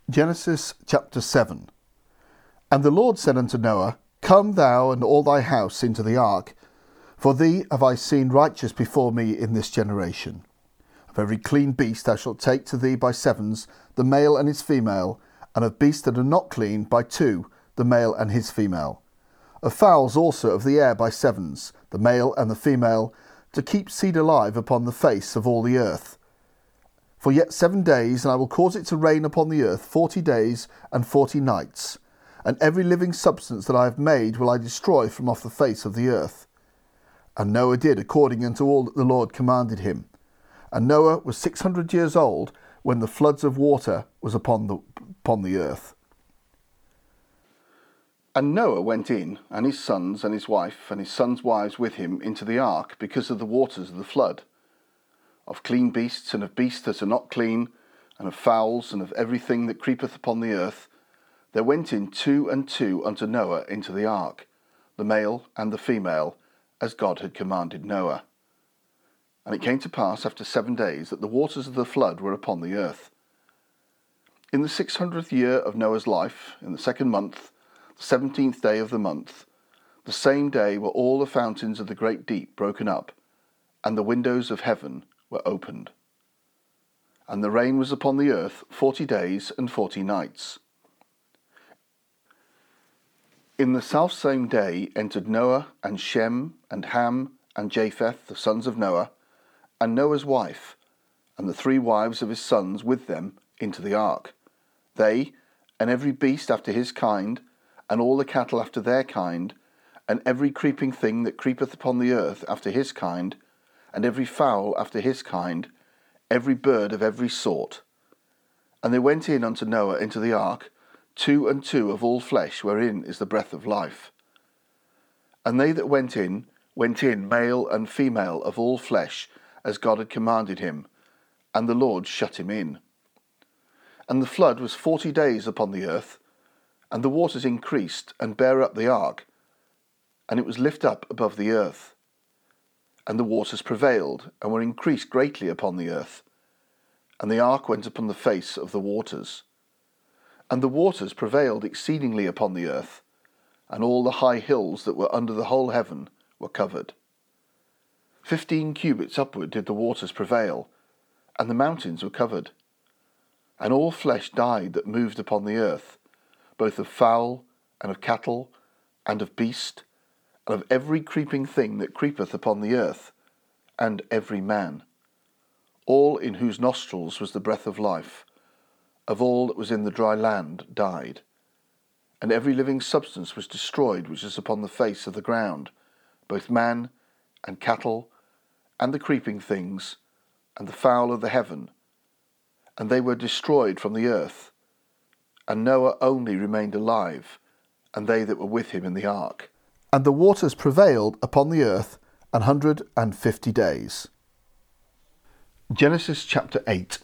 Genesis chapter 7. And the Lord said unto Noah, Come thou and all thy house into the ark, for thee have I seen righteous before me in this generation. Of every clean beast thou shalt take to thee by sevens, the male and his female, and of beasts that are not clean by two, the male and his female. Of fowls also of the air by sevens, the male and the female, to keep seed alive upon the face of all the earth. For yet 7 days, and I will cause it to rain upon the earth 40 days and 40 nights, and every living substance that I have made will I destroy from off the face of the earth. And Noah did according unto all that the Lord commanded him. And Noah was 600 years old when the floods of water was upon the earth. And Noah went in, and his sons and his wife and his sons' wives with him into the ark because of the waters of the flood. Of clean beasts and of beasts that are not clean, and of fowls and of everything that creepeth upon the earth, there went in 2 and 2 unto Noah into the ark, the male and the female, as God had commanded Noah. And it came to pass after 7 days that the waters of the flood were upon the earth. In the 600th year of Noah's life, in the 2nd month, the 17th day of the month, the same day were all the fountains of the great deep broken up, and the windows of heaven were opened. And the rain was upon the earth 40 days and 40 nights. In the selfsame day entered Noah and Shem and Ham and Japheth, the sons of Noah, and Noah's wife, and the 3 wives of his sons with them into the ark. They, and every beast after his kind, and all the cattle after their kind, and every creeping thing that creepeth upon the earth after his kind, and every fowl after his kind, every bird of every sort. And they went in unto Noah into the ark, 2 and 2 of all flesh, wherein is the breath of life. And they that went in, male and female of all flesh, as God had commanded him, and the Lord shut him in. And the flood was 40 days upon the earth, and the waters increased, and bare up the ark, and it was lift up above the earth. And the waters prevailed, and were increased greatly upon the earth. And the ark went upon the face of the waters. And the waters prevailed exceedingly upon the earth, and all the high hills that were under the whole heaven were covered. 15 cubits upward did the waters prevail, and the mountains were covered. And all flesh died that moved upon the earth, both of fowl, and of cattle, and of beast, and of every creeping thing that creepeth upon the earth, and every man, all in whose nostrils was the breath of life, of all that was in the dry land died. And every living substance was destroyed which is upon the face of the ground, both man and cattle, and the creeping things, and the fowl of the heaven, and they were destroyed from the earth. And Noah only remained alive, and they that were with him in the ark. And the waters prevailed upon the earth 150 days. Genesis chapter 8.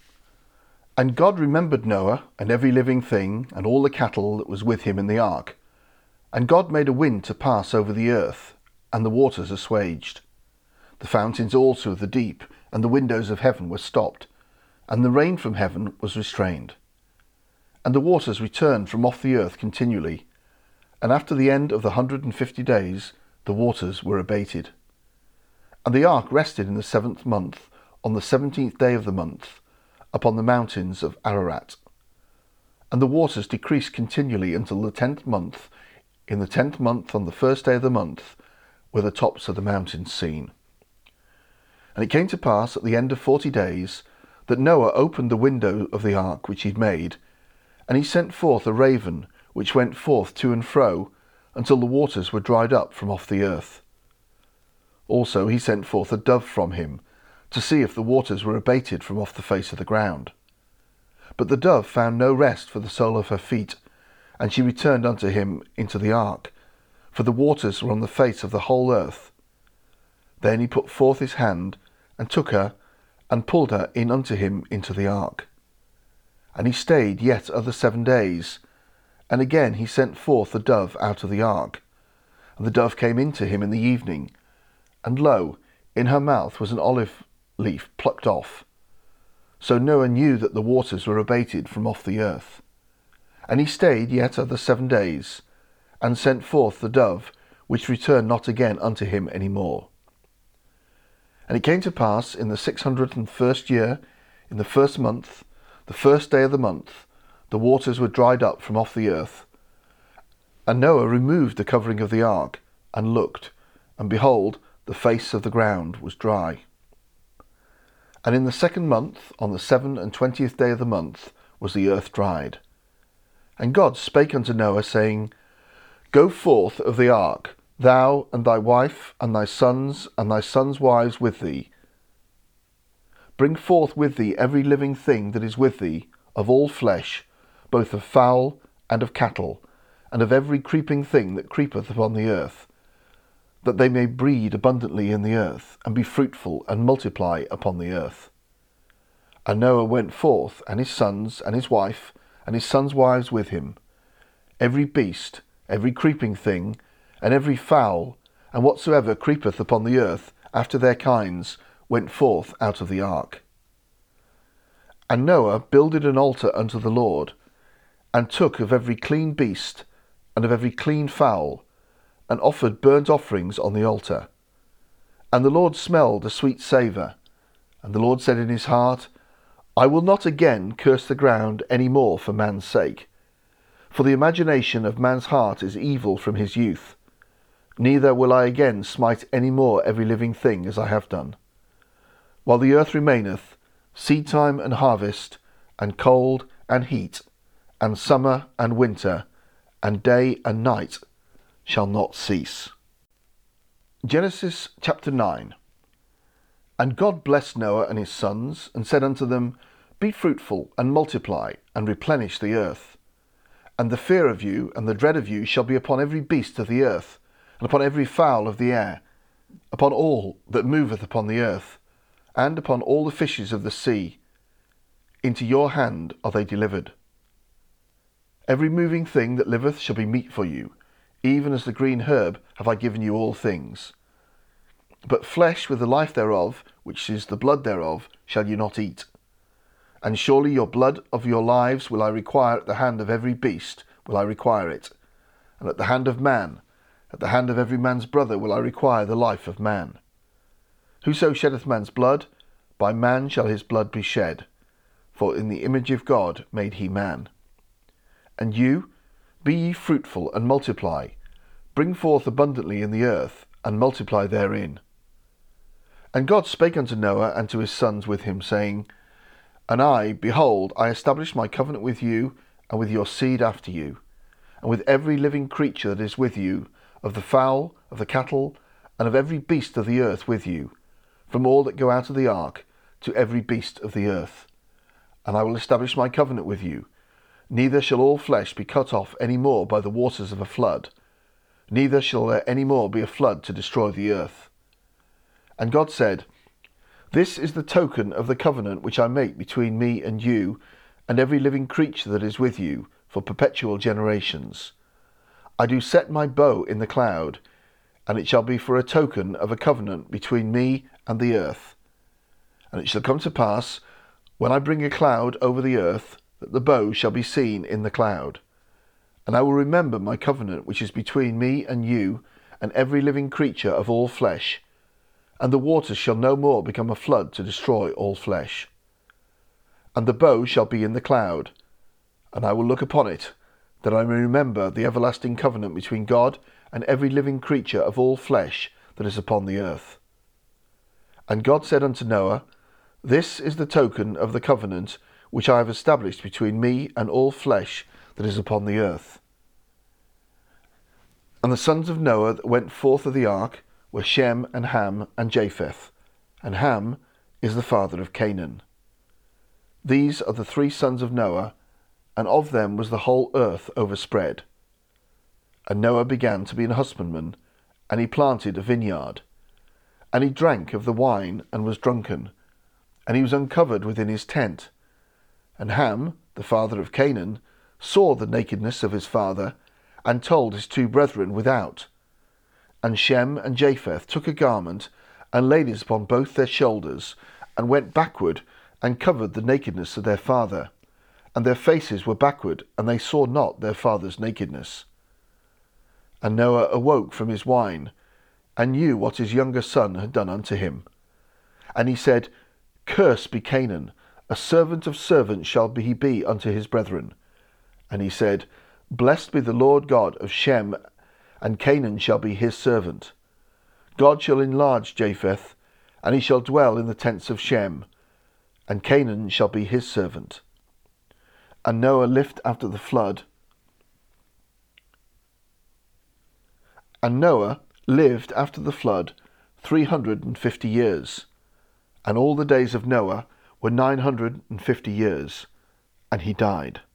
And God remembered Noah, and every living thing, and all the cattle that was with him in the ark. And God made a wind to pass over the earth, and the waters assuaged. The fountains also of the deep, and the windows of heaven were stopped, and the rain from heaven was restrained. And the waters returned from off the earth continually, and after the end of the 150 days, the waters were abated. And the ark rested in the 7th month, on the 17th day of the month, upon the mountains of Ararat. And the waters decreased continually until the 10th month. In the 10th month, on the 1st day of the month, were the tops of the mountains seen. And it came to pass at the end of 40 days, that Noah opened the window of the ark which he had made, and he sent forth a raven, which went forth to and fro, until the waters were dried up from off the earth. Also he sent forth a dove from him, to see if the waters were abated from off the face of the ground. But the dove found no rest for the sole of her feet, and she returned unto him into the ark, for the waters were on the face of the whole earth. Then he put forth his hand, and took her, and pulled her in unto him into the ark. And he stayed yet other 7 days, and again he sent forth the dove out of the ark. And the dove came in to him in the evening, and lo, in her mouth was an olive leaf plucked off. So Noah knew that the waters were abated from off the earth. And he stayed yet other 7 days, and sent forth the dove, which returned not again unto him any more. And it came to pass in the 601st year, in the 1st month, the 1st day of the month, the waters were dried up from off the earth. And Noah removed the covering of the ark, and looked, and behold, the face of the ground was dry. And in the 2nd month, on the 27th day of the month, was the earth dried. And God spake unto Noah, saying, Go forth of the ark, thou and thy wife, and thy sons wives with thee. Bring forth with thee every living thing that is with thee, of all flesh, both of fowl and of cattle, and of every creeping thing that creepeth upon the earth, that they may breed abundantly in the earth, and be fruitful, and multiply upon the earth. And Noah went forth, and his sons, and his wife, and his sons' wives with him. Every beast, every creeping thing, and every fowl, and whatsoever creepeth upon the earth, after their kinds, went forth out of the ark. And Noah builded an altar unto the Lord, and took of every clean beast, and of every clean fowl, and offered burnt offerings on the altar. And the Lord smelled a sweet savour. And the Lord said in his heart, I will not again curse the ground any more for man's sake. For the imagination of man's heart is evil from his youth. Neither will I again smite any more every living thing as I have done. While the earth remaineth, seedtime and harvest, and cold and heat, and summer and winter, and day and night shall not cease. Genesis chapter 9. And God blessed Noah and his sons, and said unto them, Be fruitful, and multiply, and replenish the earth. And the fear of you and the dread of you shall be upon every beast of the earth, and upon every fowl of the air, upon all that moveth upon the earth, and upon all the fishes of the sea. Into your hand are they delivered. Every moving thing that liveth shall be meat for you, even as the green herb have I given you all things. But flesh with the life thereof, which is the blood thereof, shall you not eat. And surely your blood of your lives will I require at the hand of every beast, will I require it. And at the hand of man, at the hand of every man's brother will I require the life of man. Whoso sheddeth man's blood, by man shall his blood be shed. For in the image of God made he man. And you, be ye fruitful, and multiply. Bring forth abundantly in the earth, and multiply therein. And God spake unto Noah and to his sons with him, saying, And I, behold, I establish my covenant with you, and with your seed after you, and with every living creature that is with you, of the fowl, of the cattle, and of every beast of the earth with you, from all that go out of the ark, to every beast of the earth. And I will establish my covenant with you. Neither shall all flesh be cut off any more by the waters of a flood, neither shall there any more be a flood to destroy the earth. And God said, This is the token of the covenant which I make between me and you, and every living creature that is with you, for perpetual generations. I do set my bow in the cloud, and it shall be for a token of a covenant between me and the earth. And it shall come to pass, when I bring a cloud over the earth, that the bow shall be seen in the cloud. And I will remember my covenant which is between me and you, and every living creature of all flesh, and the waters shall no more become a flood to destroy all flesh. And the bow shall be in the cloud, and I will look upon it, that I may remember the everlasting covenant between God and every living creature of all flesh that is upon the earth. And God said unto Noah, This is the token of the covenant which I have established between me and all flesh that is upon the earth. And the sons of Noah that went forth of the ark were Shem and Ham and Japheth, and Ham is the father of Canaan. These are the 3 sons of Noah, and of them was the whole earth overspread. And Noah began to be an husbandman, and he planted a vineyard. And he drank of the wine, and was drunken, and he was uncovered within his tent. And Ham, the father of Canaan, saw the nakedness of his father, and told his 2 brethren without. And Shem and Japheth took a garment, and laid it upon both their shoulders, and went backward, and covered the nakedness of their father, and their faces were backward, and they saw not their father's nakedness. And Noah awoke from his wine, and knew what his younger son had done unto him. And he said, Cursed be Canaan, a servant of servants shall he be unto his brethren. And he said, Blessed be the Lord God of Shem, and Canaan shall be his servant. God shall enlarge Japheth, and he shall dwell in the tents of Shem, and Canaan shall be his servant. And Noah lived after the flood. And Noah lived after the flood 350 years, and all the days of Noah were 950 years, and he died.